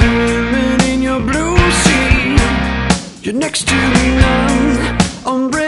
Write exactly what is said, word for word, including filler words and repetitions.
swimming in your blue sea. You're next to none. I'm